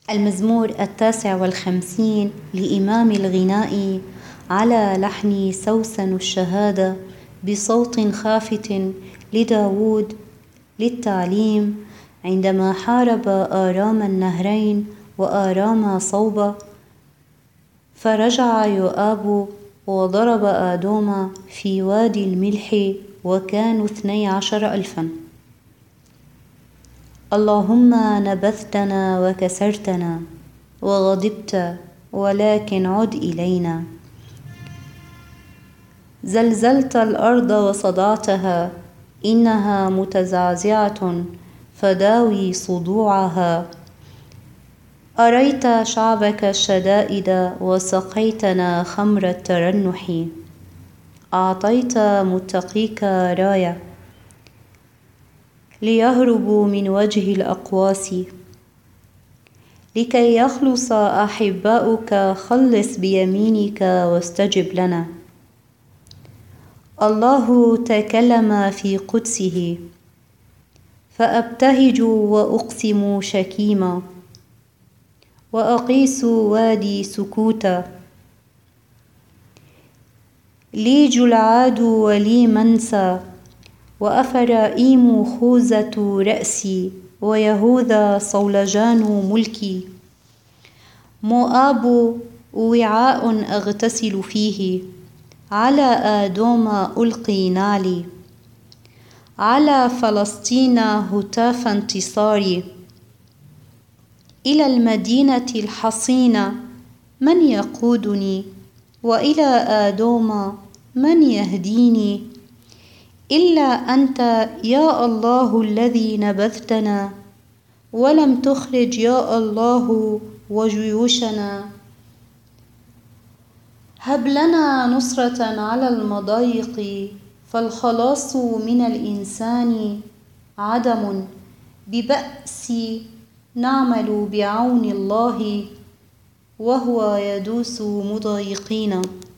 المزمور 59 لإمام الغناء على لحن سوسن الشهادة بصوت خافت لداود للتعليم عندما حارب آرام النهرين وآرام صوبة، فرجع يؤاب وضرب آدوم في وادي الملح وكانوا 12,000. اللهم نبذتنا وكسرتنا وغضبت، ولكن عد إلينا. زلزلت الأرض وصدعتها، إنها متزعزعة فداوي صدوعها. أريت شعبك الشدائد وسقيتنا خمر الترنح. أعطيت متقيك راية ليهربوا من وجه الأقواس. لكي يخلص أحباؤك خلص بيمينك واستجب لنا. الله تكلم في قدسه، فأبتهج وأقسم شكيما، وأقيس وادي سكوتا. لي جلعاد ولي منسى، وأفرائيم خوذة رأسي، ويهوذا صولجان ملكي. مؤاب وعاء أغتسل فيه، على آدوم ألقي نعلي. على فلسطين هتاف انتصاري. إلى المدينة الحصينة من يقودني؟ وإلى آدوم من يهديني؟ إلا أنت يا الله الذي نبذتنا، ولم تخرج يا الله وجيوشنا. هب لنا نصرة على المضايق، فالخلاص من الإنسان عدم. ببأس نعمل بعون الله، وهو يدوس مضايقين.